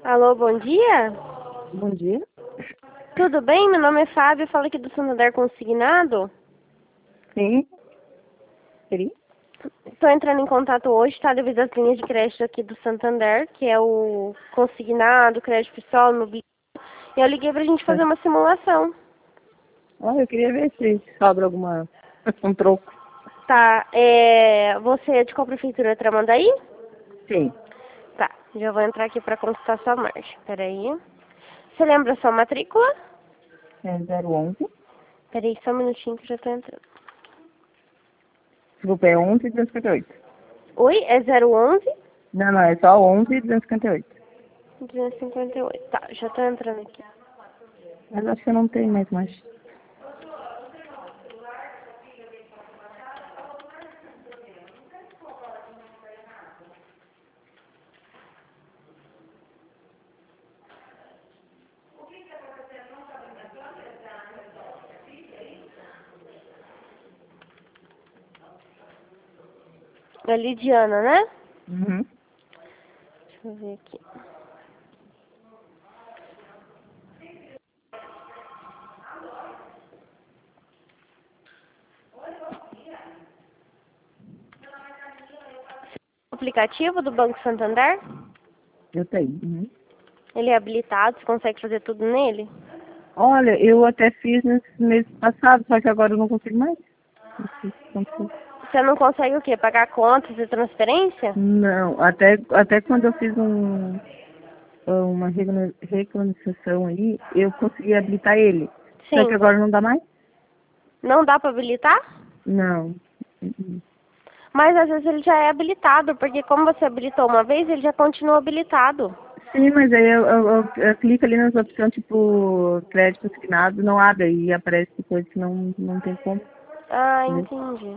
Alô, bom dia? Bom dia. Tudo bem? Meu nome é Fábio, eu falo aqui do Santander Consignado. Sim. Sim. Estou entrando em contato hoje, tá? Devido às linhas de crédito aqui do Santander, que é o consignado, crédito pessoal, imobiliário. E eu liguei pra gente fazer uma simulação. Olha, eu queria ver se sobra um troco. Tá, você é de qual prefeitura? Tramandaí? Sim. Tá, já vou entrar aqui pra consultar sua marcha. Peraí. Você lembra a sua matrícula? É 011. Peraí, só um minutinho que eu já tô entrando. Desculpa, é 11 e 258. Oi, é 011? Não, é só 11 e 258. 258. Tá, já tô entrando aqui. Mas acho que eu não tenho mais. É Lidiana, né? Uhum. Deixa eu ver aqui. O aplicativo do Banco Santander, Eu tenho. Uhum. ele é habilitado, você consegue fazer tudo nele? Olha, eu até fiz nesse mês passado, só que agora eu não consigo mais. Não sei se consigo. Você não consegue o quê? Pagar contas e transferência? Não, até quando eu fiz uma regularização aí, eu consegui habilitar ele. Só que Sim. agora não dá mais? Não dá pra habilitar? Não. Uhum. Mas às vezes ele já é habilitado, porque como você habilitou uma vez, ele já continua habilitado. Sim, mas aí eu clico ali nas opções, tipo, crédito assinado, não abre, e aparece depois que não tem como, Ah, entendeu? entendi.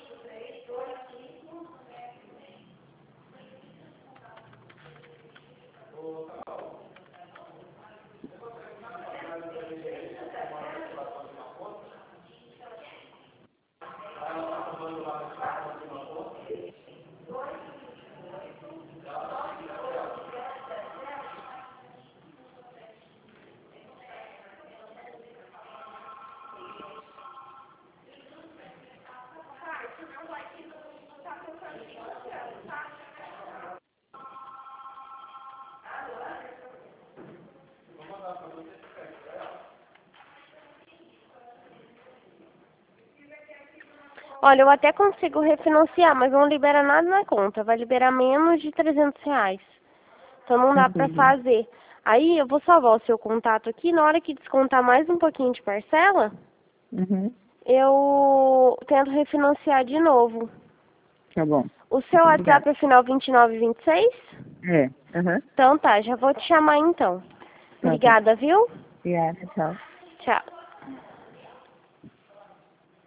Olha, eu até consigo refinanciar, mas não libera nada na conta. Vai liberar menos de R$ 300. Então não dá pra Entendi. fazer. Aí eu vou salvar o seu contato aqui. Na hora que descontar mais um pouquinho de parcela, Uhum. eu tento refinanciar de novo. Tá bom. O seu Muito WhatsApp obrigada. é final 2926? É. Aham. Então tá, já vou te chamar então. Tá bom. Obrigada, viu? Obrigada, tchau. Tchau.